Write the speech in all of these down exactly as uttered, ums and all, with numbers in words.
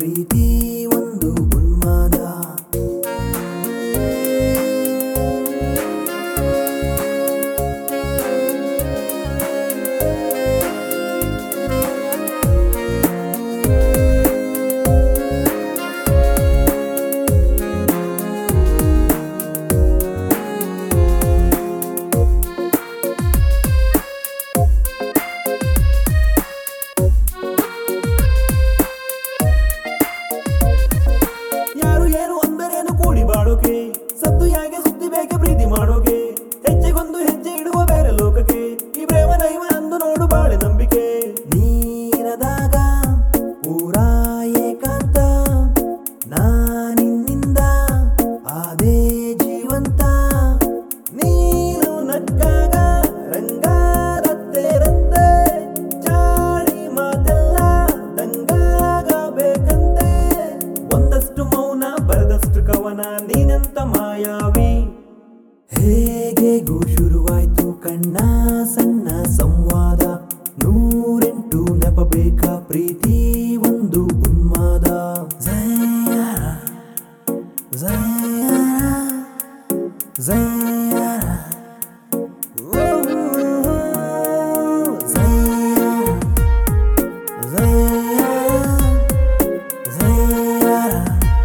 ಪ್ರೀತಿ ಒಂದು ಉನ್ಮಾದ. ಬಾಳೋಕೆ ಸತ್ತು ಯಾಕೆ ಸುತ್ತಿ ಬೇಕೆ ಪ್ರೀತಿ ಮಾಡೋಕೆ, ಹೆಜ್ಜೆಗೊಂದು ಹೆಜ್ಜೆ ಇಡುವ ಬೇರೆ ಲೋಕಕ್ಕೆ, ಈ ಪ್ರೇಮ ದೈವ ಅಂದು ನೋಡು ಬಾಳೆ ನಂಬಿಕೆ. ನೀರದಾಗ ಪೂರಾ ಏಕಾಂತ, ನಾನಿನ್ನಿಂದ ಆದೇ ಜೀವಂತ. ನೀನು ನಕ್ಕಾಗ ರಂಗಾರತ್ತೇರಂತೆ, ಚಾಡಿ ಮಾತೆಲ್ಲ ದಂಗಾಗಬೇಕಂತೆ. ಒಂದಷ್ಟು ಮೌನ ಬರದಷ್ಟು ಕವನ, ನೀನಂತ ಮಾಯಾವಿ. ಹೇಗೆಗೂ ಶುರುವಾಯ್ತು ಕಣ್ಣ ಸಣ್ಣ ಸಂವಾದ, ನೂರೆಂಟು ನೆಪ ಬೇಕಾ ಪ್ರೀತಿ ಒಂದು ಉನ್ಮಾದ. ಜಯಾರ ಜಯಾರ ಜಯಾರ ಓ ಜಯಾರ ಜಯಾರ ಜಯಾರ.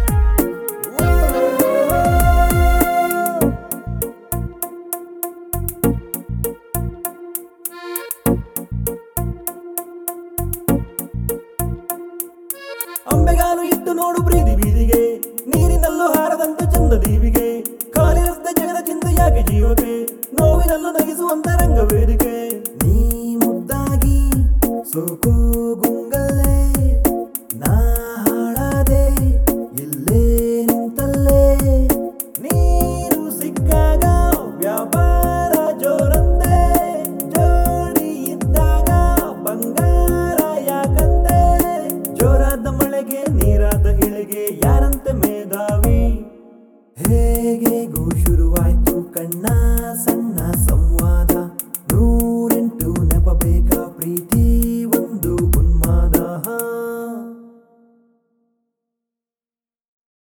ಅಂಬೆಗಾಲು ಇಟ್ಟು ನೋಡು ಪ್ರೀತಿ ಬೀದಿಗೆ, ನೀರಿನಲ್ಲೂ ಹಾರದಂತೆ ಚಂದ ದೀವಿಗೆ. ಖಾಲಿ ರಸ್ತೆ ಜಗದ ಚಿಂತೆ ಯಾಕೆ ಜೀವಕ್ಕೆ, ನೋವಿನಲ್ಲೂ ನಗಿಸುವಂತ ರಂಗವೇದಿಕೆ. ನೀ ಮುದ್ದಾಗಿ ಸೋಕು ಗುಂಗಲ್ಲೇ, ನಾ ಹಾಳಾದೆ ಇಲ್ಲೇ ನಿಂತಲ್ಲೇ. ನೀರು ಸಿಕ್ಕಾಗ ವ್ಯಾಪಾರ ಜೋರಂತೆ, ಜೋಡಿ ಇದ್ದಾಗ ಬಂಗಾರ ಯಾಕಂತೆ. ಜೋರಾದ ಮಳೆಗೆ ನೀರಾದ ಇಳೆಗೆ ಯಾರಂತೆ ಮೇಧಾವಿ. ಹೇಗೆಗೂ ಶುರುವಾಯ್ತು ಕಣ್ಣ ಸಣ್ಣ